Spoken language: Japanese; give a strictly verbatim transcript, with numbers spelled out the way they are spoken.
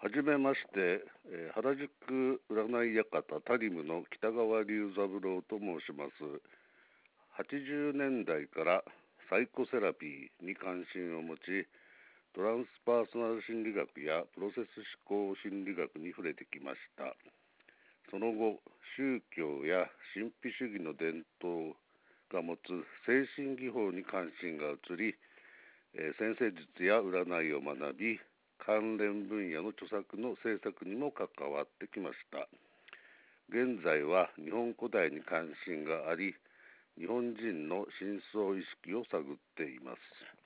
はじめまして、えー原宿占い館タリムの北川龍三郎と申します。はちじゅうねんだいからサイコセラピーに関心を持ち、トランスパーソナル心理学やプロセス思考心理学に触れてきました。その後、宗教や神秘主義の伝統が持つ精神技法に関心が移り、えー先生術や占いを学び、関連分野の著作の制作にも関わってきました。現在は日本古代に関心があり、日本人の深層意識を探っています。